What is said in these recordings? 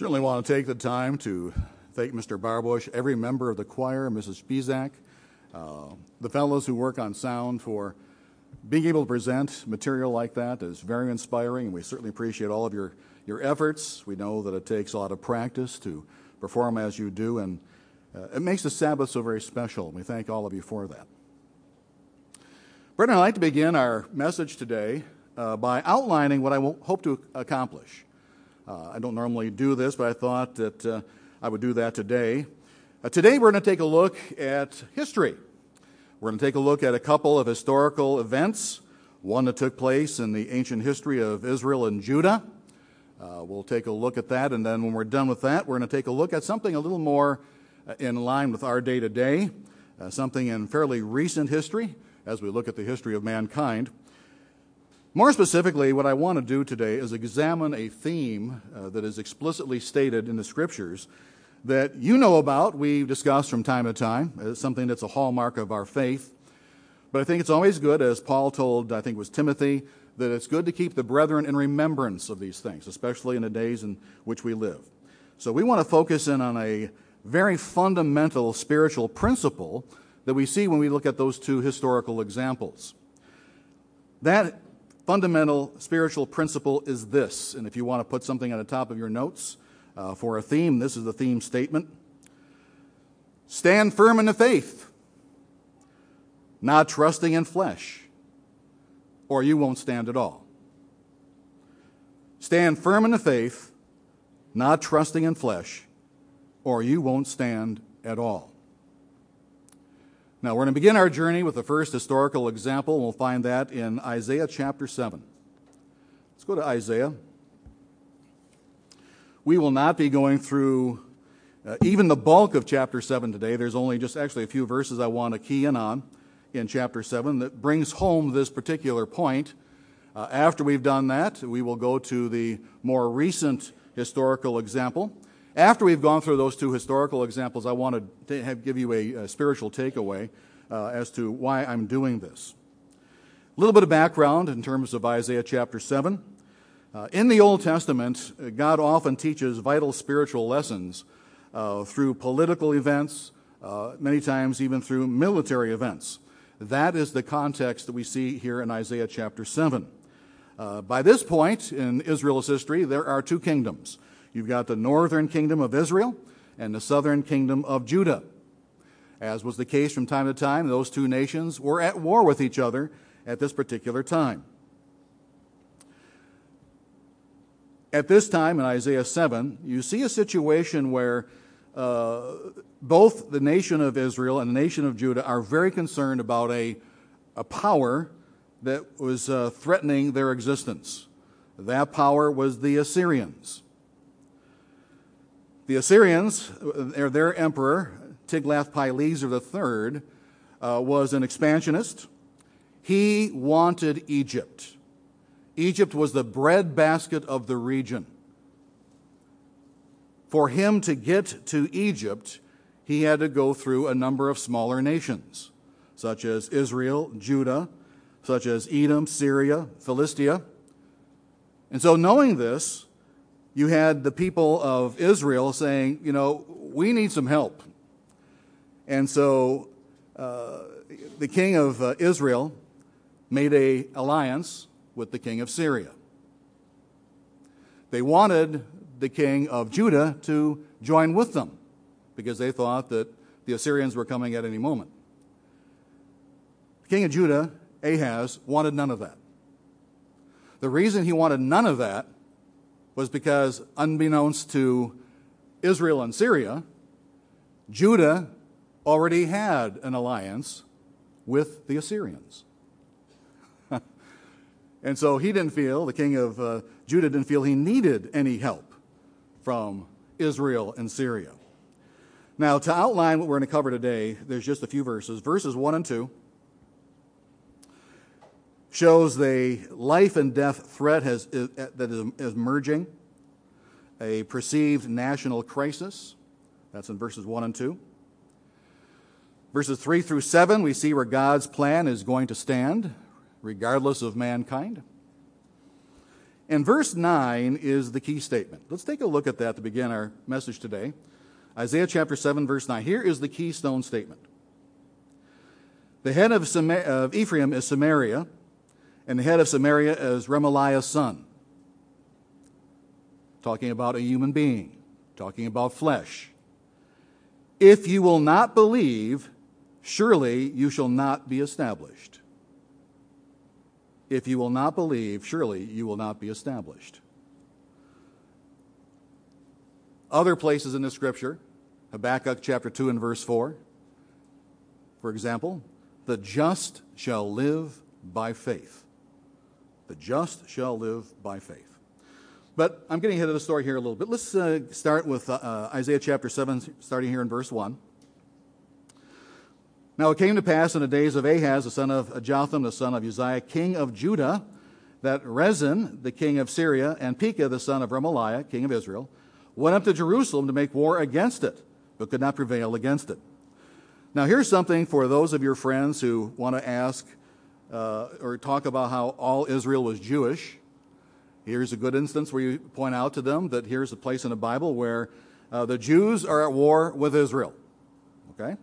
Certainly want to take the time to thank Mr. Barbush, every member of the choir, Mrs. Spizak, the fellows who work on sound for being able to present material like that is very inspiring, and we certainly appreciate all of your efforts. We know that it takes a lot of practice to perform as you do, and it makes the Sabbath so very special. We thank all of you for that. Brett and I'd like to begin our message today by outlining what I hope to accomplish. I don't normally do this, but I thought that I would do that today. Today we're going to take a look at history. We're going to take a look at a couple of historical events, one that took place in the ancient history of Israel and Judah. We'll take a look at that, and then when we're done with that, we're going to take a look at something a little more in line with our day-to-day, something in fairly recent history as we look at the history of mankind. More specifically, what I want to do today is examine a theme that is explicitly stated in the Scriptures that you know about, we've discussed from time to time. It's something that's a hallmark of our faith. But I think it's always good, as Paul told, I think it was Timothy, that it's good to keep the brethren in remembrance of these things, especially in the days in which we live. So we want to focus in on a very fundamental spiritual principle that we see when we look at those two historical examples. That fundamental spiritual principle is this, and if you want to put something at the top of your notes for a theme, this is the theme statement. Stand firm in the faith, not trusting in flesh, or you won't stand at all. Stand firm in the faith, not trusting in flesh, or you won't stand at all. Now, we're going to begin our journey with the first historical example, and we'll find that in Isaiah chapter 7. Let's go to Isaiah. We will not be going through even the bulk of chapter 7 today. There's only just actually a few verses I want to key in on in chapter 7 that brings home this particular point. After we've done that, we will go to the more recent historical example. After we've gone through those two historical examples, I want to give you a spiritual takeaway as to why I'm doing this. A little bit of background in terms of Isaiah chapter 7. In the Old Testament, God often teaches vital spiritual lessons through political events, many times even through military events. That is the context that we see here in Isaiah chapter 7. By this point in Israel's history, there are two kingdoms. You've got the northern kingdom of Israel and the southern kingdom of Judah. As was the case from time to time, those two nations were at war with each other at this particular time. At this time in Isaiah 7, you see a situation where both the nation of Israel and the nation of Judah are very concerned about a power that was threatening their existence. That power was the Assyrians. The Assyrians, their emperor, Tiglath-Pileser III, was an expansionist. He wanted Egypt. Egypt was the breadbasket of the region. For him to get to Egypt, he had to go through a number of smaller nations, such as Israel, Judah, such as Edom, Syria, Philistia. And so knowing this, you had the people of Israel saying, we need some help. And so the king of Israel made an alliance with the king of Syria. They wanted the king of Judah to join with them because they thought that the Assyrians were coming at any moment. The king of Judah, Ahaz, wanted none of that. The reason he wanted none of that was because, unbeknownst to Israel and Syria, Judah already had an alliance with the Assyrians. And so the king of Judah didn't feel he needed any help from Israel and Syria. Now, to outline what we're going to cover today, there's just a few verses. Verses 1 and 2 shows the life and death threat that is emerging, a perceived national crisis. That's in verses 1 and 2. Verses 3 through 7, we see where God's plan is going to stand, regardless of mankind. And verse 9 is the key statement. Let's take a look at that to begin our message today. Isaiah chapter 7, verse 9. Here is the keystone statement. The head of Ephraim is Samaria, and the head of Samaria is Remaliah's son. Talking about a human being, talking about flesh. If you will not believe, surely you shall not be established. If you will not believe, surely you will not be established. Other places in the Scripture, Habakkuk chapter 2 and verse 4, for example, the just shall live by faith. The just shall live by faith. But I'm getting ahead of the story here a little bit. Let's start with Isaiah chapter 7, starting here in verse 1. Now it came to pass in the days of Ahaz, the son of Jotham, the son of Uzziah, king of Judah, that Rezin, the king of Syria, and Pekah, the son of Remaliah, king of Israel, went up to Jerusalem to make war against it, but could not prevail against it. Now here's something for those of your friends who want to ask or talk about how all Israel was Jewish. Here's a good instance where you point out to them that here's a place in the Bible where the Jews are at war with Israel. Okay?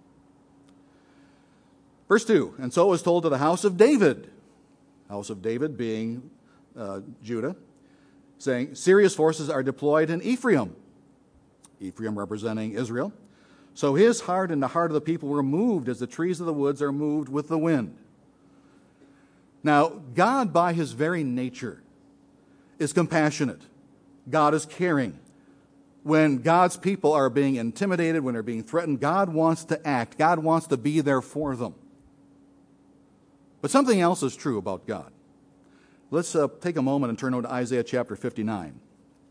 Verse 2, and so it was told to the house of David being Judah, saying, Syria's forces are deployed in Ephraim representing Israel. So his heart and the heart of the people were moved as the trees of the woods are moved with the wind. Now, God by his very nature is compassionate. God is caring. When God's people are being intimidated, when they're being threatened, God wants to act. God wants to be there for them. But something else is true about God. Let's take a moment and turn over to Isaiah chapter 59.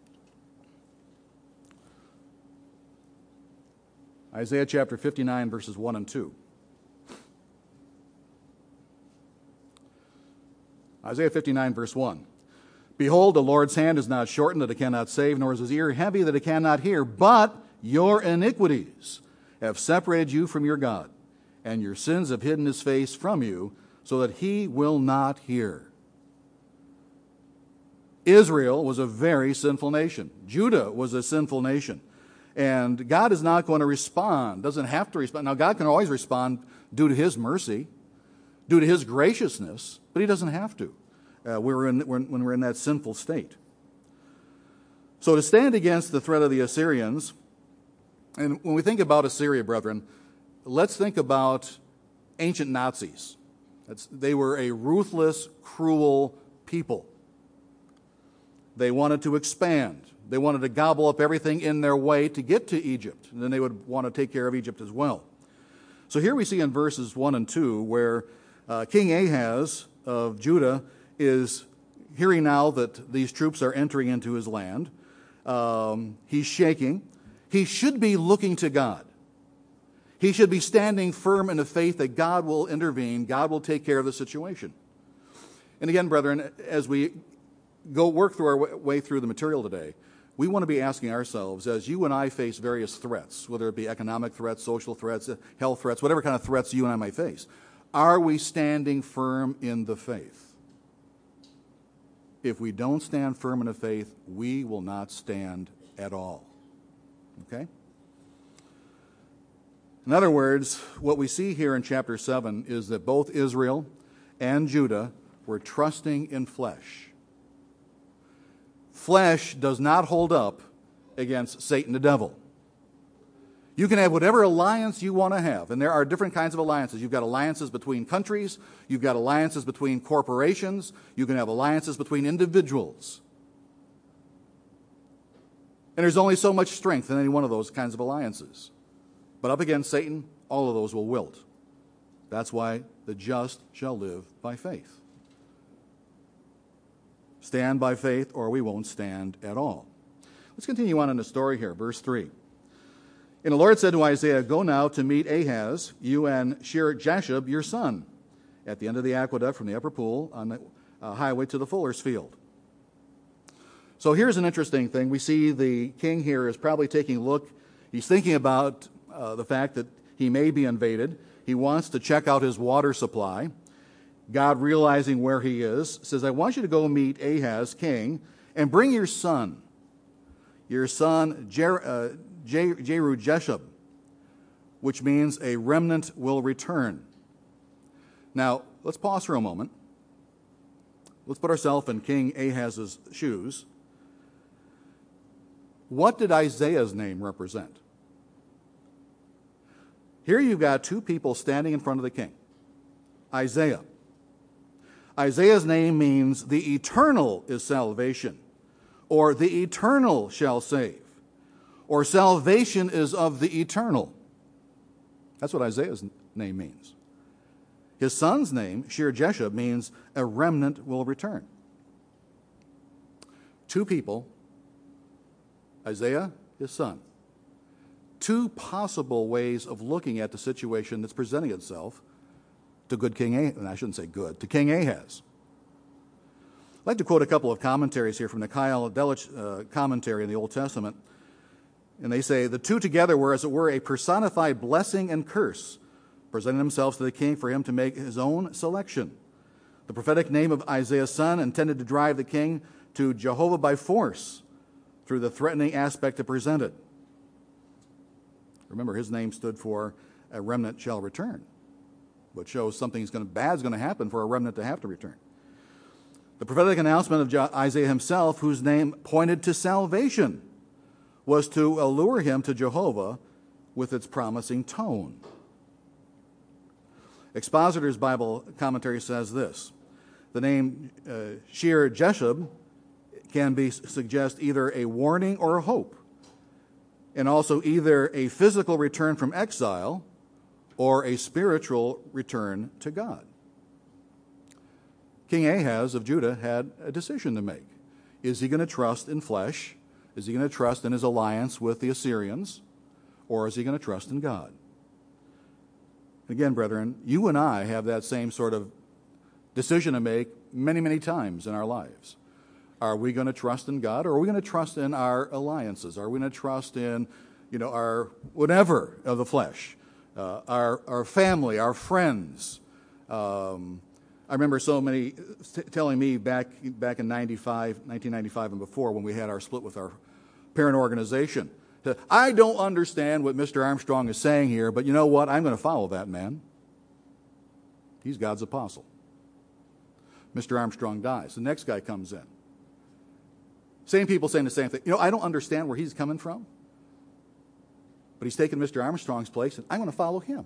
Isaiah chapter 59, verses 1 and 2. Isaiah 59, verse 1. Behold, the Lord's hand is not shortened that it cannot save, nor is his ear heavy that it cannot hear. But your iniquities have separated you from your God, and your sins have hidden his face from you, so that he will not hear. Israel was a very sinful nation. Judah was a sinful nation. And God is not going to respond, doesn't have to respond. Now, God can always respond due to his mercy, due to his graciousness, but he doesn't have to when we're in that sinful state. So to stand against the threat of the Assyrians, and when we think about Assyria, brethren, let's think about ancient Nazis. They were a ruthless, cruel people. They wanted to expand. They wanted to gobble up everything in their way to get to Egypt. And then they would want to take care of Egypt as well. So here we see in verses 1 and 2 where King Ahaz of Judah is hearing now that these troops are entering into his land. He's shaking. He should be looking to God. He should be standing firm in the faith that God will intervene, God will take care of the situation. And again, brethren, as we go work through our way through the material today, we want to be asking ourselves, as you and I face various threats, whether it be economic threats, social threats, health threats, whatever kind of threats you and I might face, are we standing firm in the faith? If we don't stand firm in the faith, we will not stand at all. Okay? In other words, what we see here in chapter 7 is that both Israel and Judah were trusting in flesh. Flesh does not hold up against Satan the devil. You can have whatever alliance you want to have, and there are different kinds of alliances. You've got alliances between countries, you've got alliances between corporations, you can have alliances between individuals. And there's only so much strength in any one of those kinds of alliances. But up against Satan, all of those will wilt. That's why the just shall live by faith. Stand by faith, or we won't stand at all. Let's continue on in the story here, verse 3. And the Lord said to Isaiah, Go now to meet Ahaz, you and Shear-Jashub, your son, at the end of the aqueduct from the upper pool on the highway to the fuller's field. So here's an interesting thing. We see the king here is probably taking a look. He's thinking about the fact that he may be invaded. He wants to check out his water supply. God, realizing where he is, says, I want you to go meet Ahaz, king, and bring your son Jeru-Jeshub, which means a remnant will return. Now, let's pause for a moment. Let's put ourselves in King Ahaz's shoes. What did Isaiah's name represent? Here you've got two people standing in front of the king. Isaiah. Isaiah's name means the eternal is salvation, or the eternal shall save, or salvation is of the eternal. That's what Isaiah's name means. His son's name, Shear-Jeshub, means a remnant will return. Two people, Isaiah, his son. Two possible ways of looking at the situation that's presenting itself to good King Ahaz, and I shouldn't say good, to King Ahaz. I'd like to quote a couple of commentaries here from the Kyle Delich commentary in the Old Testament. And they say, the two together were, as it were, a personified blessing and curse, presenting themselves to the king for him to make his own selection. The prophetic name of Isaiah's son intended to drive the king to Jehovah by force through the threatening aspect it presented. Remember, his name stood for a remnant shall return, which shows something bad's going to happen for a remnant to have to return. The prophetic announcement of Isaiah himself, whose name pointed to salvation, was to allure him to Jehovah with its promising tone. Expositor's Bible commentary says this: the name Shear-Jeshub can suggest either a warning or a hope, and also either a physical return from exile or a spiritual return to God. King Ahaz of Judah had a decision to make. Is he going to trust in flesh? Is he going to trust in his alliance with the Assyrians? Or is he going to trust in God? Again, brethren, you and I have that same sort of decision to make many, many times in our lives. Are we going to trust in God, or are we going to trust in our alliances? Are we going to trust in, our whatever of the flesh, our family, our friends? I remember so many telling me back in 1995 and before, when we had our split with our parent organization, that I don't understand what Mr. Armstrong is saying here, but you know what? I'm going to follow that man. He's God's apostle. Mr. Armstrong dies. The next guy comes in. Same people saying the same thing. I don't understand where he's coming from, but he's taken Mr. Armstrong's place, and I'm going to follow him.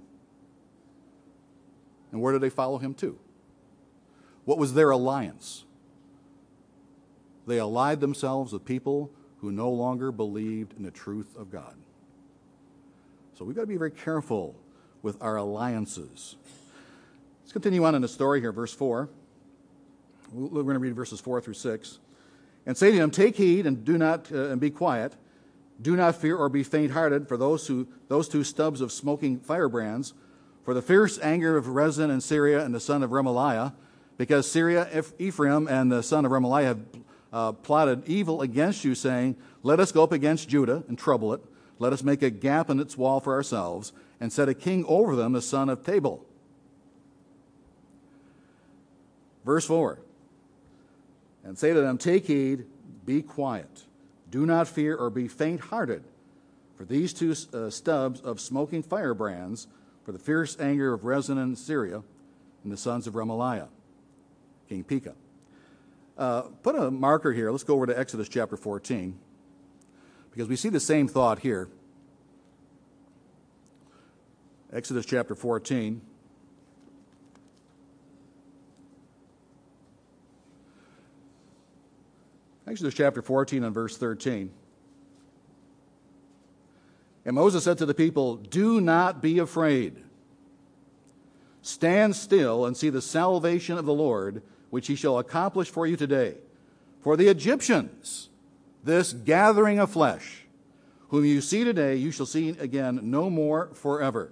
And where did they follow him to? What was their alliance? They allied themselves with people who no longer believed in the truth of God. So we've got to be very careful with our alliances. Let's continue on in the story here, verse 4. We're going to read verses 4 through 6. And say to him, take heed and do not and be quiet. Do not fear or be faint-hearted for those two stubs of smoking firebrands, for the fierce anger of Rezin and Syria and the son of Remaliah, because Syria, Ephraim, and the son of Remaliah have plotted evil against you, saying, let us go up against Judah and trouble it. Let us make a gap in its wall for ourselves, and set a king over them, the son of Tabal. Verse 4. And say to them, take heed, be quiet. Do not fear or be faint-hearted, for these two stubs of smoking firebrands, for the fierce anger of Rezin and Syria, and the sons of Remaliah, King Pekah. Put a marker here. Let's go over to Exodus chapter 14, because we see the same thought here. Exodus chapter 14. Exodus chapter 14 and verse 13. And Moses said to the people, do not be afraid. Stand still and see the salvation of the Lord, which he shall accomplish for you today. For the Egyptians, this gathering of flesh, whom you see today, you shall see again no more forever.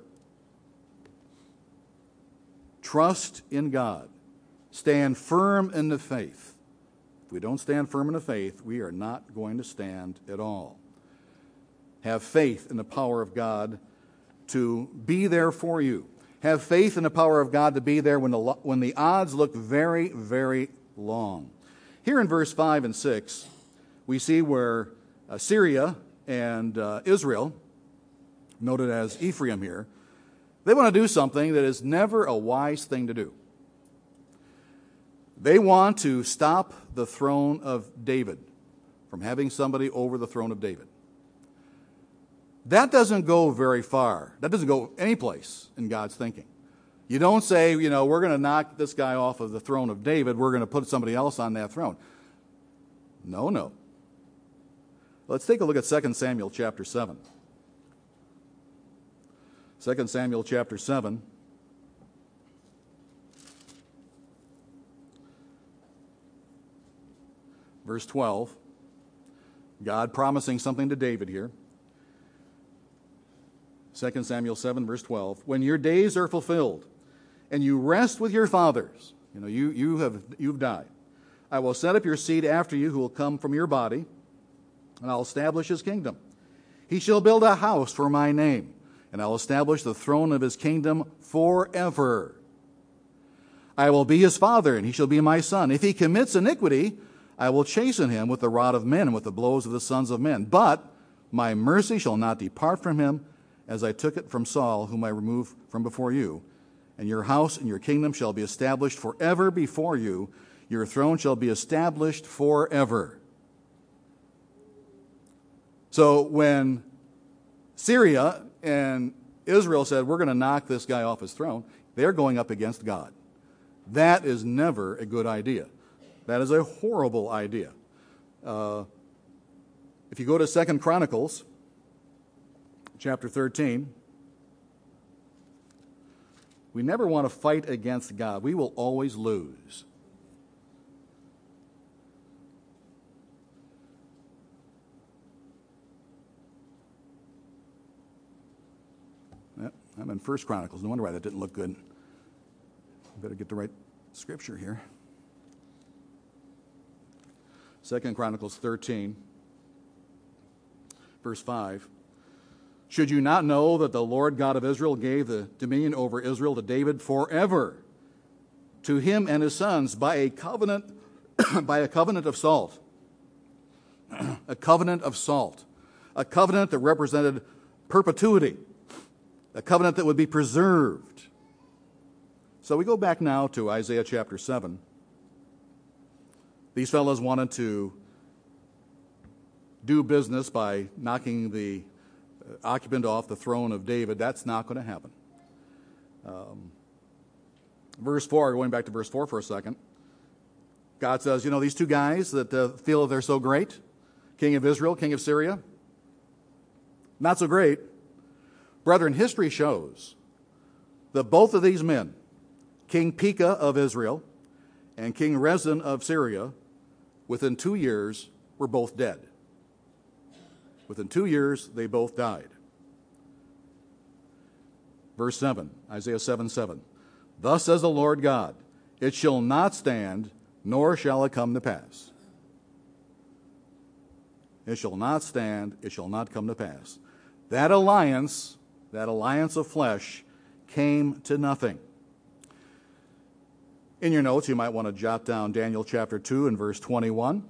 Trust in God. Stand firm in the faith. If we don't stand firm in the faith, we are not going to stand at all. Have faith in the power of God to be there for you. Have faith in the power of God to be there when the odds look very, very long. Here in verse 5 and 6, we see where Syria and Israel, noted as Ephraim here, they want to do something that is never a wise thing to do. They want to stop the throne of David from having somebody over the throne of David. That doesn't go very far. That doesn't go any place in God's thinking. You don't say, we're going to knock this guy off of the throne of David. We're going to put somebody else on that throne. No. Let's take a look at 2 Samuel chapter 7. 2 Samuel chapter 7. Verse 12. God promising something to David here. 2 Samuel 7, verse 12. When your days are fulfilled and you rest with your fathers, you've died, I will set up your seed after you who will come from your body, and I'll establish his kingdom. He shall build a house for my name, and I'll establish the throne of his kingdom forever. I will be his father, and he shall be my son. If he commits iniquity, I will chasten him with the rod of men and with the blows of the sons of men. But my mercy shall not depart from him, as I took it from Saul, whom I removed from before you. And your house and your kingdom shall be established forever before you. Your throne shall be established forever. So when Syria and Israel said, we're going to knock this guy off his throne, they're going up against God. That is never a good idea. That is a horrible idea. If you go to 2 Chronicles, chapter 13, we never want to fight against God. We will always lose. I'm in 1 Chronicles. No wonder why that didn't look good. Better get the right scripture here. 2 Chronicles 13, verse 5. Should you not know that the Lord God of Israel gave the dominion over Israel to David forever, to him and his sons, by a covenant of salt? A covenant of salt. A covenant that represented perpetuity. A covenant that would be preserved. So we go back now to Isaiah chapter 7. These fellows wanted to do business by knocking the occupant off the throne of David. That's not going to happen. Verse 4, going back to verse 4 for a second. God says, these two guys that feel they're so great, king of Israel, king of Syria, not so great. Brethren, history shows that both of these men, King Pekah of Israel and King Rezin of Syria, within 2 years were both dead. Within 2 years, they both died. Verse 7, Isaiah 7:7. Thus says the Lord God, it shall not stand, nor shall it come to pass. It shall not stand, it shall not come to pass. That alliance of flesh, came to nothing. In your notes, you might want to jot down Daniel chapter 2 and verse 21.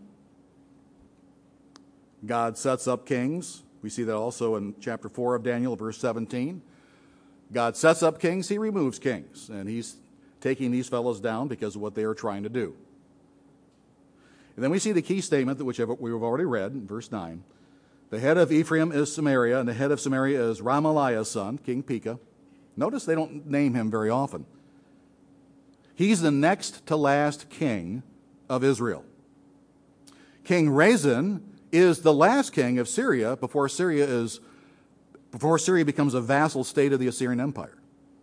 God sets up kings. We see that also in chapter 4 of Daniel, verse 17. God sets up kings, he removes kings. And he's taking these fellows down because of what they are trying to do. And then we see the key statement, which we've already read in verse 9. The head of Ephraim is Samaria, and the head of Samaria is Ramaliah's son, King Pekah. Notice they don't name him very often. He's the next to last king of Israel. King Rezin is the last king of Syria before Syria becomes a vassal state of the Assyrian Empire.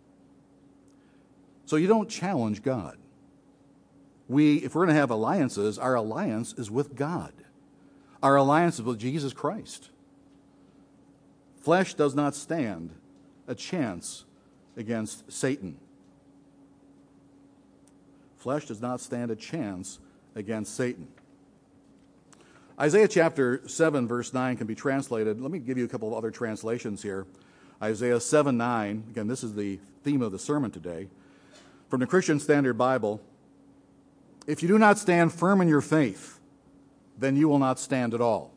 So you don't challenge God. If we're going to have alliances, our alliance is with God. Our alliance is with Jesus Christ. Flesh does not stand a chance against Satan. Flesh does not stand a chance against Satan. Isaiah chapter 7, verse 9 can be translated. Let me give you a couple of other translations here. Isaiah 7:9. Again, this is the theme of the sermon today. From the Christian Standard Bible, if you do not stand firm in your faith, then you will not stand at all.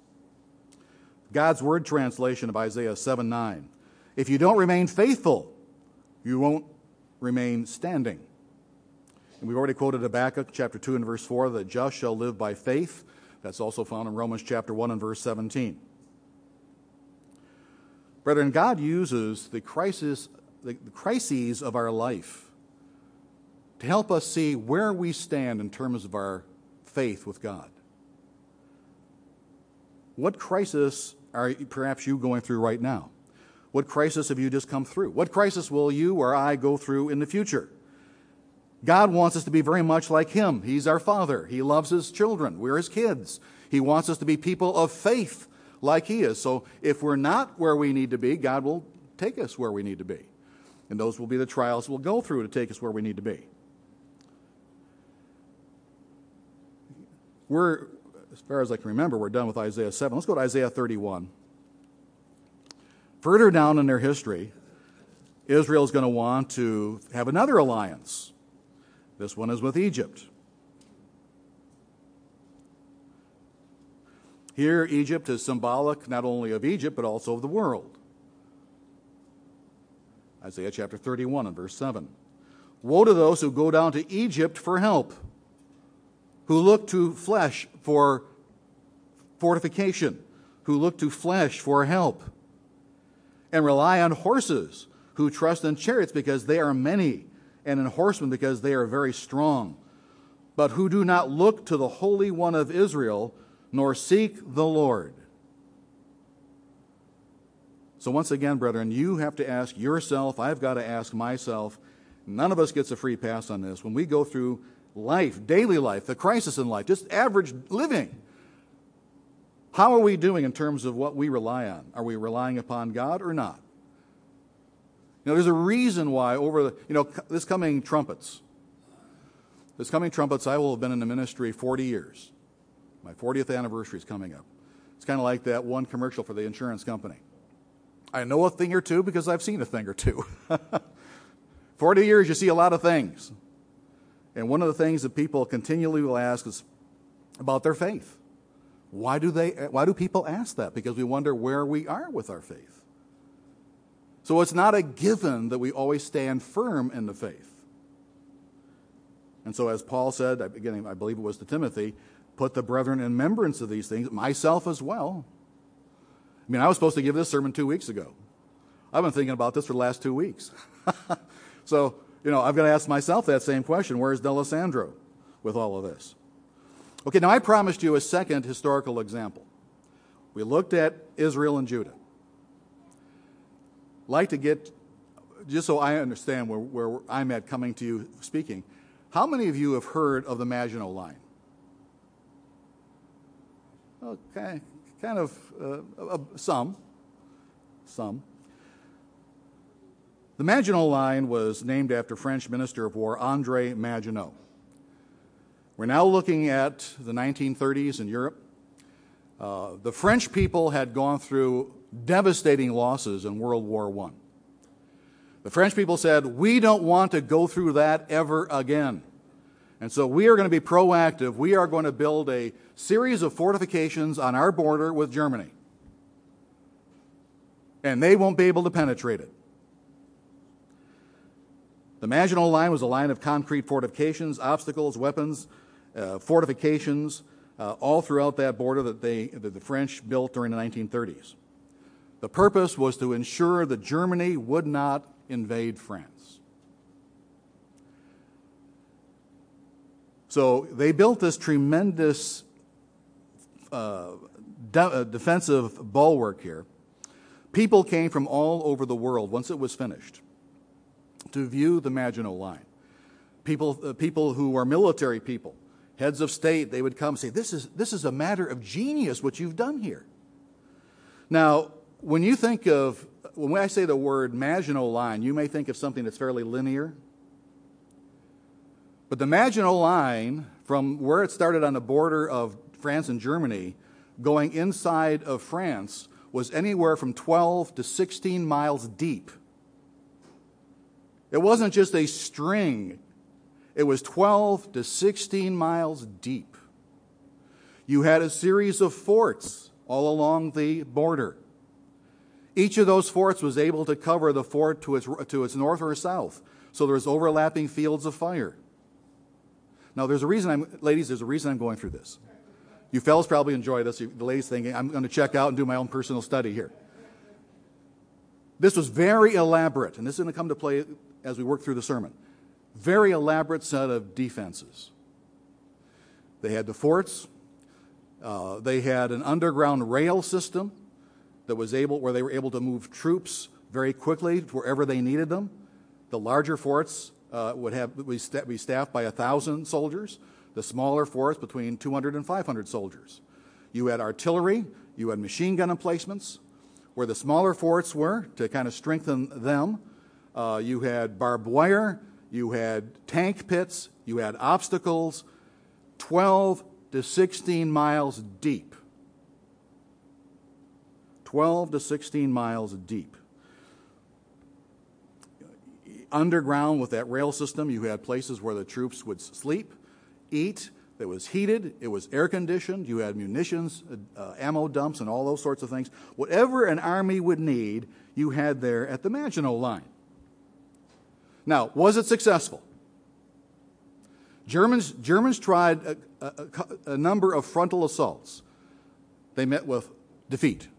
God's Word translation of Isaiah 7:9. If you don't remain faithful, you won't remain standing. And we've already quoted Habakkuk chapter 2 and verse 4, that just shall live by faith. That's also found in Romans chapter 1 and verse 17. Brethren, God uses the crises of our life to help us see where we stand in terms of our faith with God. What crisis are perhaps you going through right now? What crisis have you just come through? What crisis will you or I go through in the future? God wants us to be very much like Him. He's our Father. He loves His children. We're His kids. He wants us to be people of faith like He is. So if we're not where we need to be, God will take us where we need to be. And those will be the trials we'll go through to take us where we need to be. As far as I can remember, we're done with Isaiah 7. Let's go to Isaiah 31. Further down in their history, Israel is going to want to have another alliance. This one is with Egypt. Here, Egypt is symbolic not only of Egypt, but also of the world. Isaiah chapter 31 and verse 7. Woe to those who go down to Egypt for help, who look to flesh for fortification, who look to flesh for help, and rely on horses, who trust in chariots because they are many, and in horsemen because they are very strong, but who do not look to the Holy One of Israel, nor seek the Lord. So once again, brethren, you have to ask yourself, I've got to ask myself, none of us gets a free pass on this. When we go through life, daily life, the crisis in life, just average living, how are we doing in terms of what we rely on? Are we relying upon God or not? There's a reason why this coming trumpets, I will have been in the ministry 40 years. My 40th anniversary is coming up. It's kind of like that one commercial for the insurance company. I know a thing or two because I've seen a thing or two. 40 years, you see a lot of things. And one of the things that people continually will ask is about their faith. Why do people ask that? Because we wonder where we are with our faith. So it's not a given that we always stand firm in the faith. And so as Paul said, again, I believe it was to Timothy, put the brethren in remembrance of these things, myself as well. I was supposed to give this sermon 2 weeks ago. I've been thinking about this for the last 2 weeks. So, I've got to ask myself that same question. Where's D'Alessandro with all of this? Okay, now I promised you a second historical example. We looked at Israel and Judah. Like to get, just so I understand where I'm at coming to you speaking, how many of you have heard of the Maginot Line? Okay, kind of some. The Maginot Line was named after French Minister of War André Maginot. We're now looking at the 1930s in Europe. The French people had gone through devastating losses in World War I. The French people said, we don't want to go through that ever again. And so we are going to be proactive. We are going to build a series of fortifications on our border with Germany. And they won't be able to penetrate it. The Maginot Line was a line of concrete fortifications, obstacles, weapons, fortifications, all throughout that border that the French built during the 1930s. The purpose was to ensure that Germany would not invade France. So they built this tremendous defensive bulwark here. People came from all over the world once it was finished to view the Maginot Line. People who are military people, heads of state, they would come and say, this is a matter of genius what you've done here. Now, when I say the word Maginot Line, you may think of something that's fairly linear. But the Maginot Line, from where it started on the border of France and Germany, going inside of France, was anywhere from 12 to 16 miles deep. It wasn't just a string. It was 12 to 16 miles deep. You had a series of forts all along the border. Each of those forts was able to cover the fort to its north or south. So there was overlapping fields of fire. Now, there's a reason I'm going through this. You fellas probably enjoy this. The ladies thinking, I'm going to check out and do my own personal study here. This was very elaborate, and this is going to come to play as we work through the sermon. Very elaborate set of defenses. They had the forts. They had an underground rail system where they were able to move troops very quickly wherever they needed them. The larger forts would be staffed by 1,000 soldiers. The smaller forts between 200 and 500 soldiers. You had artillery. You had machine gun emplacements. Where the smaller forts were, to kind of strengthen them, you had barbed wire. You had tank pits. You had obstacles. 12 to 16 miles deep. 12 to 16 miles deep. Underground with that rail system, you had places where the troops would sleep, eat. It was heated. It was air conditioned. You had munitions, ammo dumps, and all those sorts of things. Whatever an army would need, you had there at the Maginot Line. Now, was it successful? Germans tried a number of frontal assaults. They met with defeat.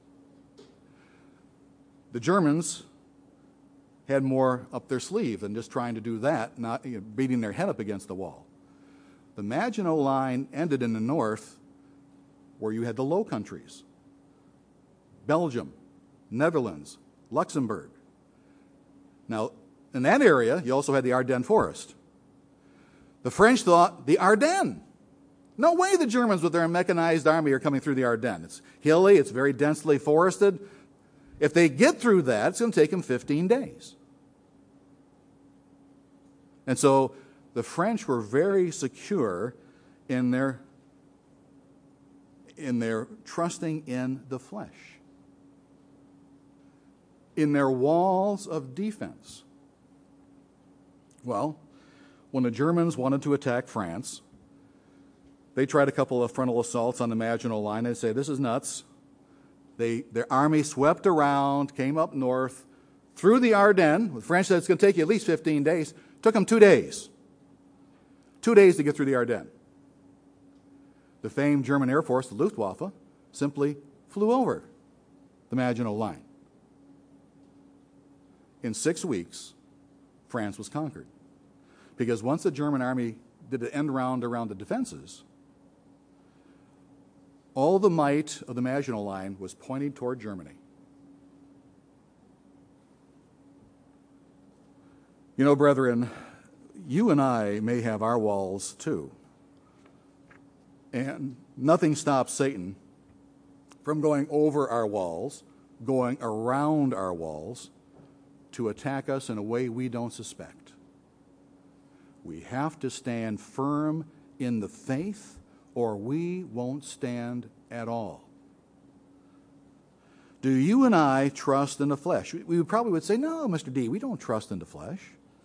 The Germans had more up their sleeve than just trying to do that, not beating their head up against the wall. The Maginot Line ended in the north where you had the Low Countries. Belgium, Netherlands, Luxembourg. Now, in that area, you also had the Ardennes Forest. The French thought, the Ardennes. No way the Germans with their mechanized army are coming through the Ardennes. It's hilly, it's very densely forested. If they get through that, it's going to take them 15 days. And so the French were very secure in their trusting in the flesh, in their walls of defense. Well, when the Germans wanted to attack France, they tried a couple of frontal assaults on the Maginot Line. They say, this is nuts. Their army swept around, came up north, through the Ardennes. The French said it's going to take you at least 15 days. It took them 2 days. 2 days to get through the Ardennes. The famed German Air Force, the Luftwaffe, simply flew over the Maginot Line. In 6 weeks, France was conquered. Because once the German army did an end round around the defenses, all the might of the Maginot Line was pointing toward Germany. You know, brethren, you and I may have our walls too. And nothing stops Satan from going over our walls, going around our walls, to attack us in a way we don't suspect. We have to stand firm in the faith, or we won't stand at all. Do you and I trust in the flesh? We probably would say, no, Mr. D, we don't trust in the flesh.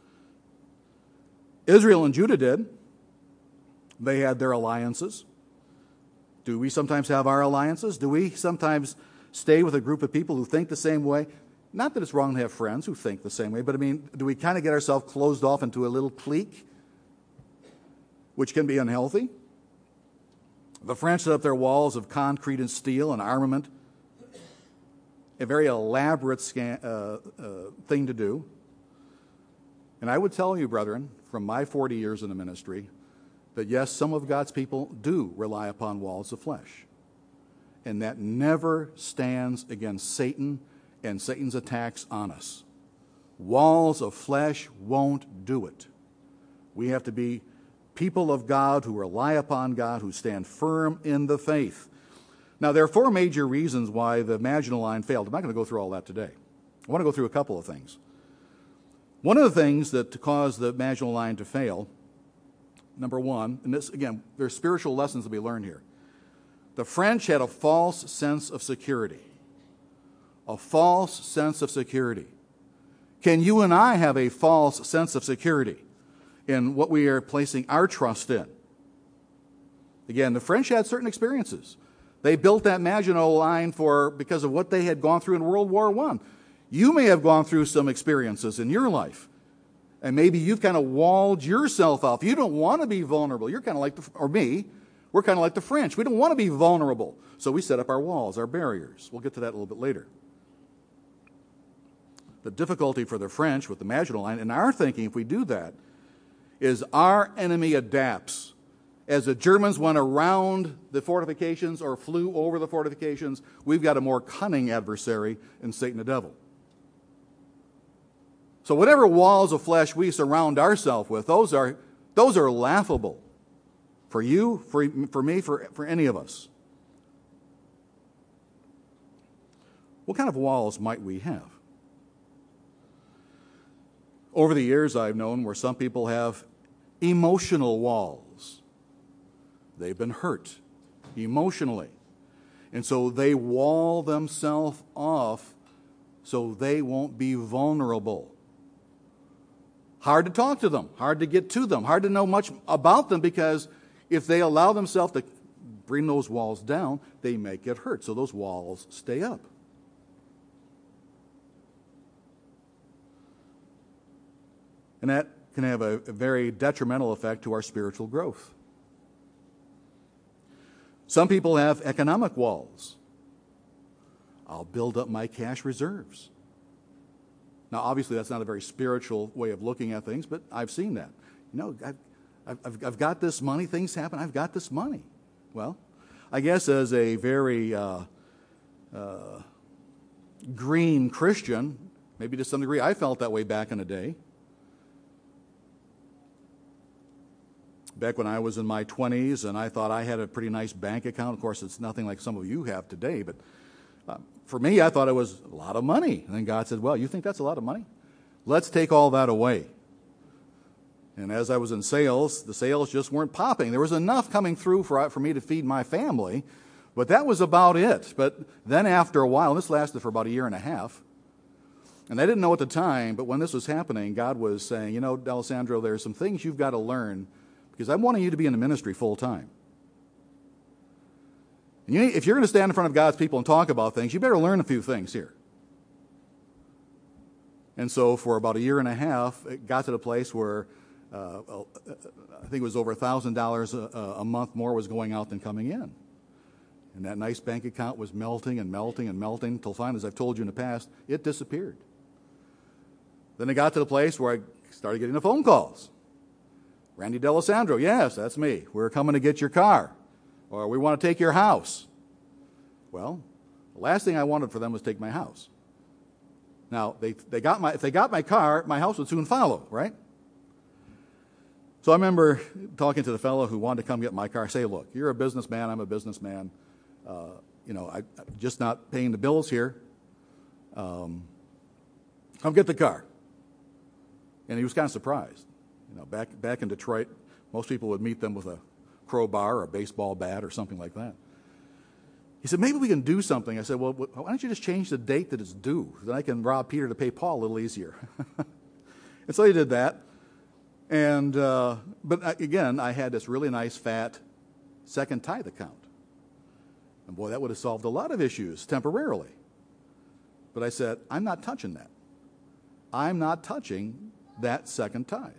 Israel and Judah did. They had their alliances. Do we sometimes have our alliances? Do we sometimes stay with a group of people who think the same way? Not that it's wrong to have friends who think the same way, but I mean, do we kind of get ourselves closed off into a little clique, which can be unhealthy? The French set up their walls of concrete and steel and armament, a very elaborate thing to do. And I would tell you, brethren, from my 40 years in the ministry, that yes, some of God's people do rely upon walls of flesh. And that never stands against Satan and Satan's attacks on us. Walls of flesh won't do it. We have to be people of God who rely upon God, who stand firm in the faith. Now, there are 4 major reasons why the Maginot Line failed. I'm not going to go through all that today. I want to go through a couple of things. One of the things that caused the Maginot Line to fail, number one, and this, again, there's spiritual lessons to be learned here. The French had a false sense of security. a false sense of security. Can you and I have a false sense of security in what we are placing our trust in? Again, the French had certain experiences. They built that Maginot Line because of what they had gone through in World War I. You may have gone through some experiences in your life, and maybe you've kind of walled yourself off. You don't want to be vulnerable. You're kind of like, we're kind of like the French. We don't want to be vulnerable. So we set up our walls, our barriers. We'll get to that a little bit later. The difficulty for the French with the Maginot Line, in our thinking, if we do that, is our enemy adapts. As the Germans went around the fortifications or flew over the fortifications, we've got a more cunning adversary in Satan the devil. So whatever walls of flesh we surround ourselves with, those are laughable for you, for me, for any of us. What kind of walls might we have? Over the years, I've known where some people have emotional walls. They've been hurt emotionally. And so they wall themselves off so they won't be vulnerable. Hard to talk to them, hard to get to them, hard to know much about them, because if they allow themselves to bring those walls down, they may get hurt. So those walls stay up. And that can have a very detrimental effect to our spiritual growth. Some people have economic walls. I'll build up my cash reserves. Now, obviously, that's not a very spiritual way of looking at things, but I've seen that. You know, I've got this money, things happen, I've got this money. Well, I guess as a very green Christian, maybe to some degree, I felt that way back in the day. Back when I was in my 20s, and I thought I had a pretty nice bank account. Of course, it's nothing like some of you have today, but for me, I thought it was a lot of money. And then God said, well, you think that's a lot of money? Let's take all that away. And as I was in sales, the sales just weren't popping. There was enough coming through for me to feed my family, but that was about it. But then after a while, and this lasted for about a year and a half, and I didn't know at the time, but when this was happening, God was saying, you know, D'Alessandro, there's some things you've got to learn, because I'm wanting you to be in the ministry full time. And if you're going to stand in front of God's people and talk about things, you better learn a few things here. And so for about a year and a half, it got to the place where I think it was over $1,000 a month more was going out than coming in. And that nice bank account was melting and melting and melting until finally, as I've told you in the past, it disappeared. Then it got to the place where I started getting the phone calls. Randy D'Alessandro, yes, that's me. We're coming to get your car. Or we want to take your house. Well, the last thing I wanted for them was take my house. Now, if they got my car, my house would soon follow, right? So I remember talking to the fellow who wanted to come get my car. Say, look, you're a businessman, I'm a businessman. I'm just not paying the bills here. Come get the car. And he was kind of surprised. You know, back in Detroit, most people would meet them with a crowbar or a baseball bat or something like that. He said, maybe we can do something. I said, well, why don't you just change the date that it's due? Then I can rob Peter to pay Paul a little easier. And so he did that. And but again, I had this really nice, fat second tithe account. And boy, that would have solved a lot of issues temporarily. But I said, I'm not touching that. I'm not touching that second tithe.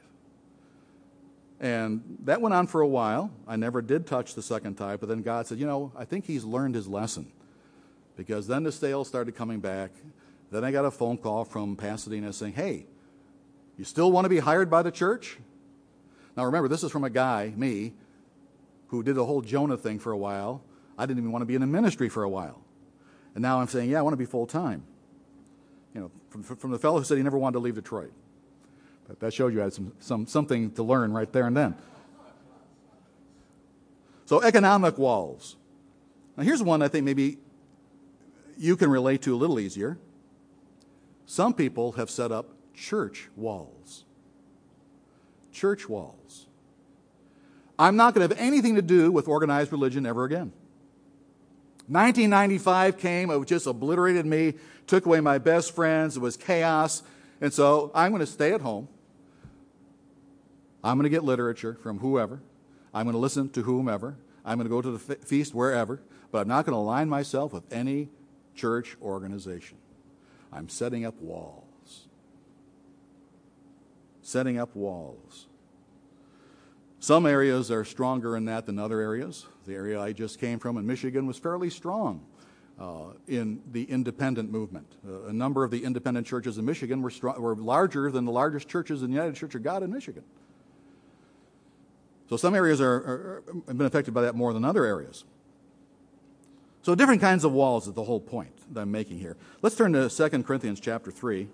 And that went on for a while. I never did touch the second tithe, but then God said, you know, I think he's learned his lesson. Because then the sales started coming back. Then I got a phone call from Pasadena saying, hey, you still want to be hired by the church? Now remember, this is from a guy, me, who did the whole Jonah thing for a while. I didn't even want to be in the ministry for a while. And now I'm saying, yeah, I want to be full time. You know, from the fellow who said he never wanted to leave Detroit. But that showed you I had something to learn right there and then. So economic walls. Now here's one I think maybe you can relate to a little easier. Some people have set up church walls. Church walls. I'm not going to have anything to do with organized religion ever again. 1995 came, it just obliterated me, took away my best friends, it was chaos, and so I'm going to stay at home. I'm going to get literature from whoever. I'm going to listen to whomever. I'm going to go to the feast wherever, but I'm not going to align myself with any church organization. I'm setting up walls. Setting up walls. Some areas are stronger in that than other areas. The area I just came from in Michigan was fairly strong in the independent movement. A number of the independent churches in Michigan were larger than the largest churches in the United Church of God in Michigan. So some areas have been affected by that more than other areas. So different kinds of walls is the whole point that I'm making here. Let's turn to 2 Corinthians chapter 3.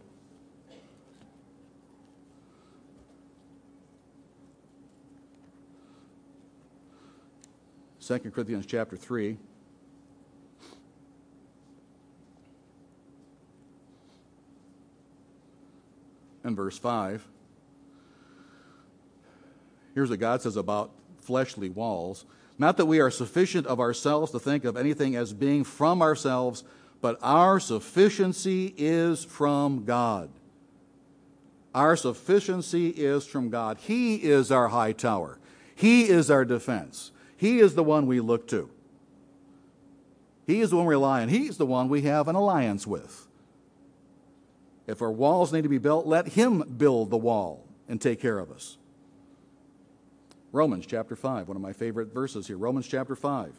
2 Corinthians chapter 3. And verse 5. Here's what God says about fleshly walls. Not that we are sufficient of ourselves to think of anything as being from ourselves, but our sufficiency is from God. Our sufficiency is from God. He is our high tower. He is our defense. He is the one we look to. He is the one we rely on. He's the one we have an alliance with. If our walls need to be built, let Him build the wall and take care of us. Romans chapter 5, one of my favorite verses here. Romans chapter 5.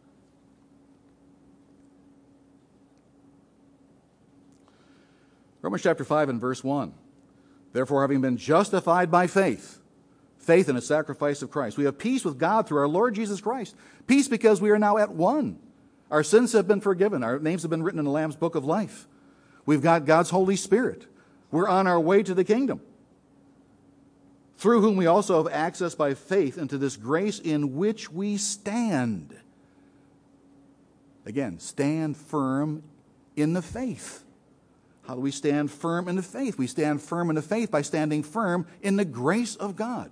Romans chapter 5 and verse 1. Therefore, having been justified by faith in the sacrifice of Christ, we have peace with God through our Lord Jesus Christ. Peace because we are now at one. Our sins have been forgiven. Our names have been written in the Lamb's book of life. We've got God's Holy Spirit. We're on our way to the kingdom, through whom we also have access by faith into this grace in which we stand. Again, stand firm in the faith. How do we stand firm in the faith? We stand firm in the faith by standing firm in the grace of God.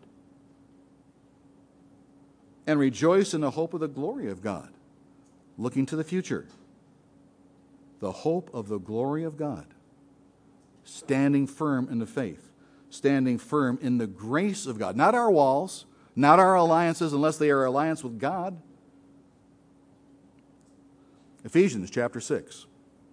And rejoice in the hope of the glory of God. Looking to the future. The hope of the glory of God. Standing firm in the faith. Standing firm in the grace of God. Not our walls, not our alliances, unless they are alliance with God. Ephesians chapter 6.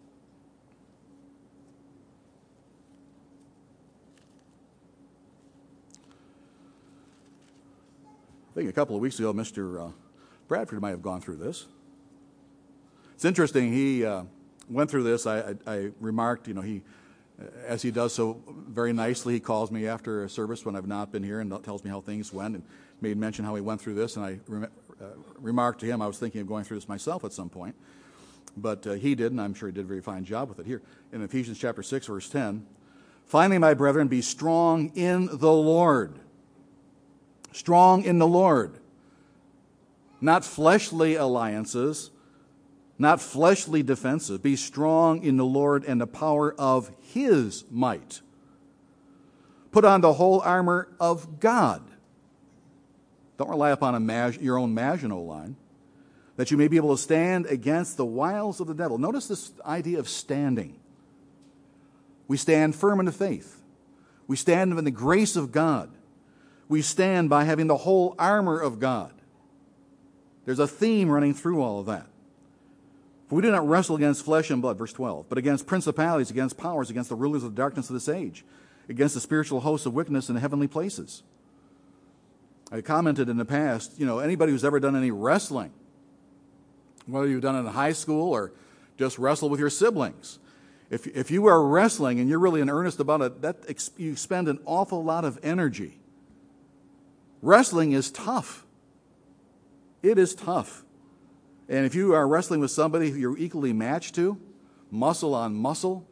I think a couple of weeks ago, Mr. Bradford might have gone through this. It's interesting, he went through this. I remarked, he, as he does so very nicely, he calls me after a service when I've not been here and tells me how things went and made mention how he went through this. And I remarked to him I was thinking of going through this myself at some point. But he did, and I'm sure he did a very fine job with it. Here in Ephesians chapter 6, verse 10, finally, my brethren, be strong in the Lord. Strong in the Lord. Not fleshly alliances, not fleshly defenses. Be strong in the Lord and the power of His might. Put on the whole armor of God. Don't rely upon your own Maginot line, that you may be able to stand against the wiles of the devil. Notice this idea of standing. We stand firm in the faith. We stand in the grace of God. We stand by having the whole armor of God. There's a theme running through all of that. For we do not wrestle against flesh and blood, verse 12, but against principalities, against powers, against the rulers of the darkness of this age, against the spiritual hosts of wickedness in the heavenly places. I commented in the past, anybody who's ever done any wrestling, whether you've done it in high school or just wrestle with your siblings, if you are wrestling and you're really in earnest about it, you spend an awful lot of energy. Wrestling is tough. It is tough. And if you are wrestling with somebody who you're equally matched to, muscle on muscle,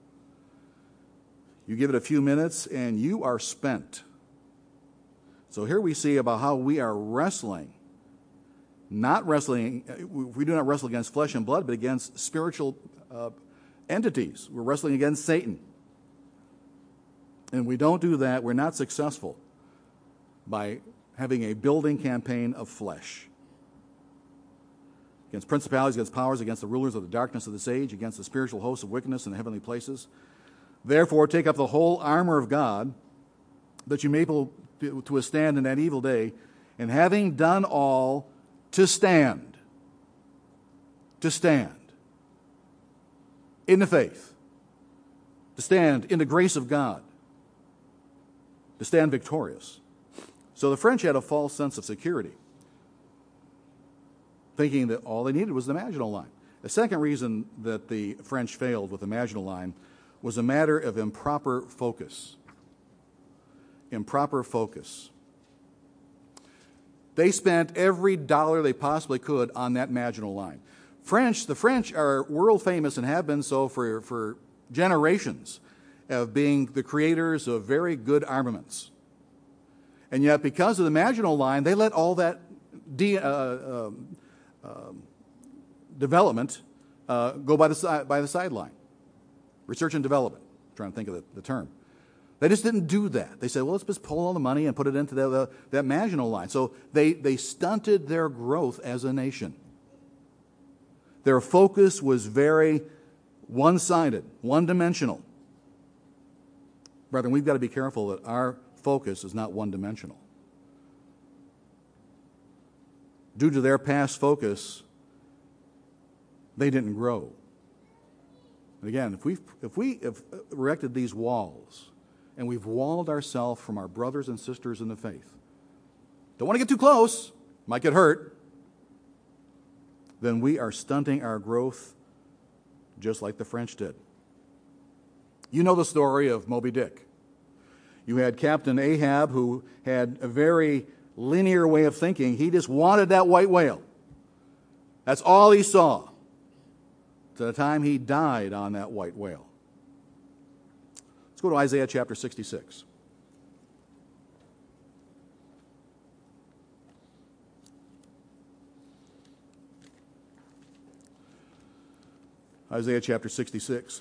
you give it a few minutes and you are spent. So here we see about how we are wrestling. We do not wrestle against flesh and blood, but against spiritual entities. We're wrestling against Satan. And we don't do that, we're not successful by having a building campaign of flesh. against principalities, against powers, against the rulers of the darkness of this age, against the spiritual hosts of wickedness in the heavenly places. Therefore, take up the whole armor of God, that you may be able to withstand in that evil day, and having done all, to stand. To stand in the faith. To stand in the grace of God. To stand victorious. So the French had a false sense of security, thinking that all they needed was the Maginot Line. The second reason that the French failed with the Maginot Line was a matter of improper focus. Improper focus. They spent every dollar they possibly could on that Maginot Line. The French are world famous and have been so for generations of being the creators of very good armaments. And yet, because of the Maginot Line, they let all that development go by the sideline. Research and development. I'm trying to think of the term. They just didn't do that. They said, well, let's just pull all the money and put it into that Maginot Line. So they stunted their growth as a nation. Their focus was very one-sided, one-dimensional. Brethren, we've got to be careful that our focus is not one-dimensional. Due to their past focus, they didn't grow. And again, if we have erected these walls and we've walled ourselves from our brothers and sisters in the faith, don't want to get too close, might get hurt, then we are stunting our growth just like the French did. You know the story of Moby Dick. You had Captain Ahab, who had a very linear way of thinking. He just wanted that white whale. That's all he saw to the time he died on that white whale. Let's go to Isaiah chapter 66. Isaiah chapter 66.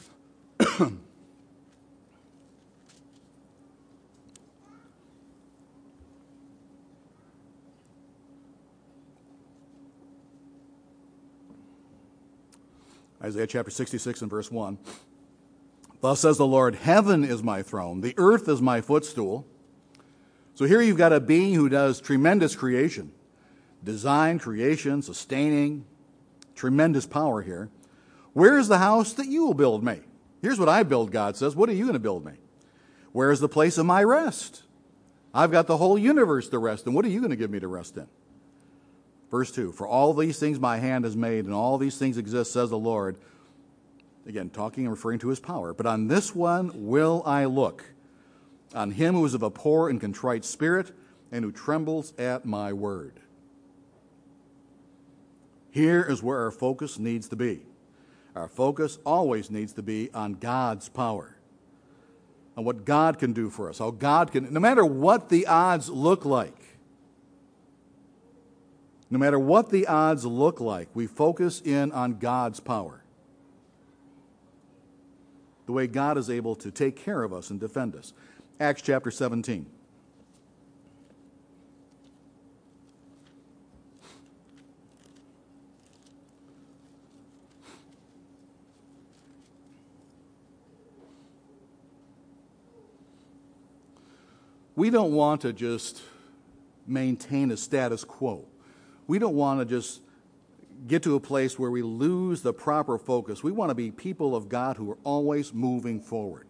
Isaiah chapter 66 and verse 1. Thus says the Lord, heaven is my throne, the earth is my footstool. So here you've got a being who does tremendous creation. Design, creation, sustaining, tremendous power here. Where is the house that you will build me? Here's what I build, God says. What are you going to build me? Where is the place of my rest? I've got the whole universe to rest in. What are you going to give me to rest in? Verse 2, for all these things my hand has made, and all these things exist, says the Lord. Again, talking and referring to his power. But on this one will I look, on him who is of a poor and contrite spirit, and who trembles at my word. Here is where our focus needs to be. Our focus always needs to be on God's power, on what God can do for us, how God can, no matter what the odds look like, no matter what the odds look like, we focus in on God's power. The way God is able to take care of us and defend us. Acts chapter 17. We don't want to just maintain a status quo. We don't want to just get to a place where we lose the proper focus. We want to be people of God who are always moving forward.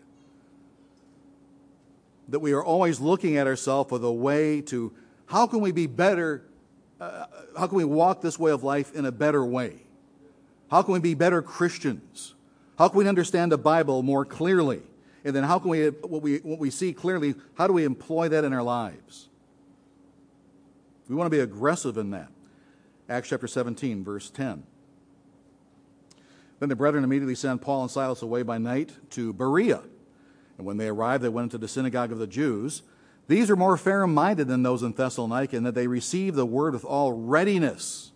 That we are always looking at ourselves with a way to, how can we be better, how can we walk this way of life in a better way? How can we be better Christians? How can we understand the Bible more clearly? And then how can we, what we see clearly, how do we employ that in our lives? We want to be aggressive in that. Acts chapter 17, verse 10. Then the brethren immediately sent Paul and Silas away by night to Berea. And when they arrived, they went into the synagogue of the Jews. These are more fair-minded than those in Thessalonica, in that they receive the word with all readiness.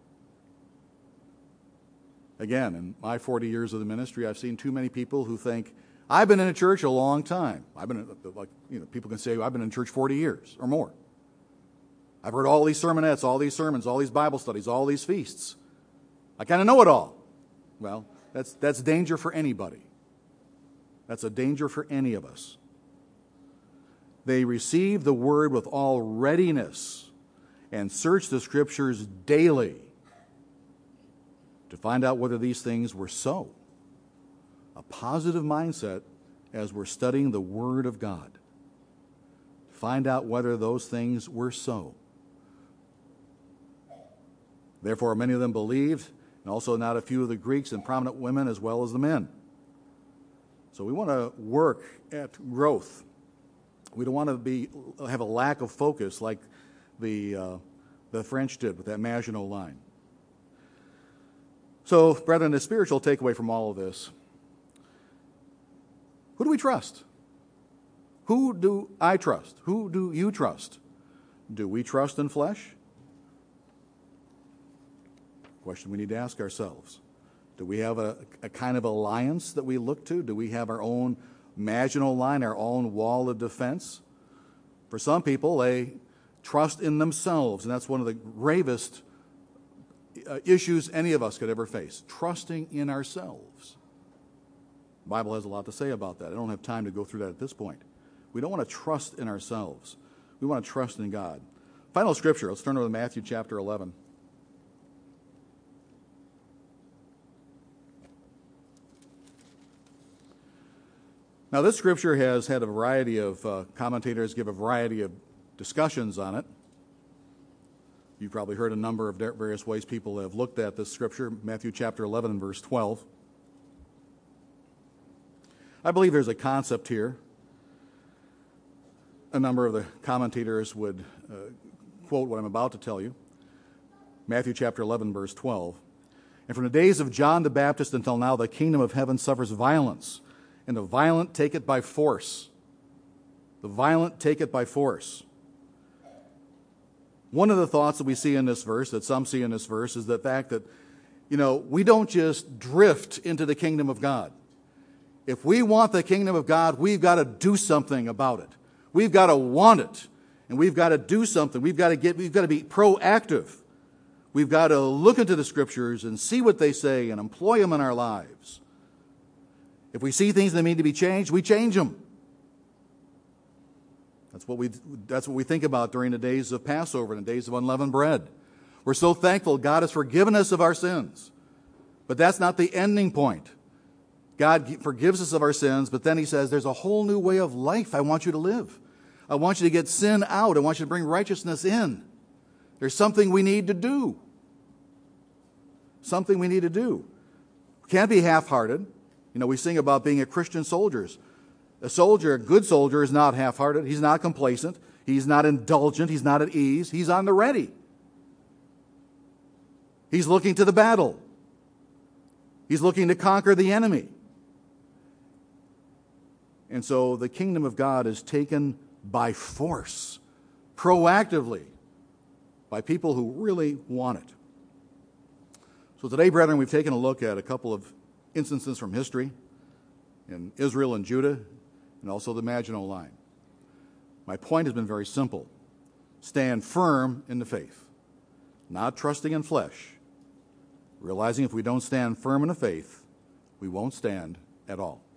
Again, in my 40 years of the ministry, I've seen too many people who think, I've been in a church a long time. People can say, I've been in church 40 years or more. I've heard all these sermonettes, all these sermons, all these Bible studies, all these feasts. I kind of know it all. Well, that's danger for anybody. That's a danger for any of us. They receive the word with all readiness and search the Scriptures daily to find out whether these things were so. A positive mindset as we're studying the Word of God. Find out whether those things were so. Therefore, many of them believed, and also not a few of the Greeks and prominent women as well as the men. So we want to work at growth. We don't want to have a lack of focus like the French did with that Maginot Line. So, brethren, the spiritual takeaway from all of this: who do we trust? Who do I trust? Who do you trust? Do we trust in flesh? Question we need to ask ourselves. Do we have a kind of alliance that we look to? Do we have our own Maginot Line, our own wall of defense? For some people, they trust in themselves, and that's one of the gravest issues any of us could ever face, trusting in ourselves. The Bible has a lot to say about that. I don't have time to go through that at this point. We don't want to trust in ourselves. We want to trust in God. Final scripture, let's turn over to Matthew chapter 11. Now, this scripture has had a variety of commentators give a variety of discussions on it. You've probably heard a number of various ways people have looked at this scripture, Matthew chapter 11 and verse 12. I believe there's a concept here. A number of the commentators would quote what I'm about to tell you. Matthew chapter 11, verse 12. And from the days of John the Baptist until now, the kingdom of heaven suffers violence, and the violent take it by force. The violent take it by force. One of the thoughts that we see in this verse, that some see in this verse, is the fact that, we don't just drift into the kingdom of God. If we want the kingdom of God, we've got to do something about it. We've got to want it, and we've got to do something. We've got to be proactive. We've got to look into the Scriptures and see what they say and employ them in our lives. If we see things that need to be changed, we change them. That's what we think about during the days of Passover and the days of unleavened bread. We're so thankful God has forgiven us of our sins. But that's not the ending point. God forgives us of our sins, but then He says, there's a whole new way of life I want you to live. I want you to get sin out. I want you to bring righteousness in. There's something we need to do. Something we need to do. We can't be half-hearted. We sing about being a Christian soldiers. A good soldier, is not half-hearted. He's not complacent. He's not indulgent. He's not at ease. He's on the ready. He's looking to the battle. He's looking to conquer the enemy. And so the kingdom of God is taken by force, proactively, by people who really want it. So today, brethren, we've taken a look at a couple of instances from history in Israel and Judah, and also the Maginot Line. My point has been very simple. Stand firm in the faith, not trusting in flesh, realizing if we don't stand firm in the faith, we won't stand at all.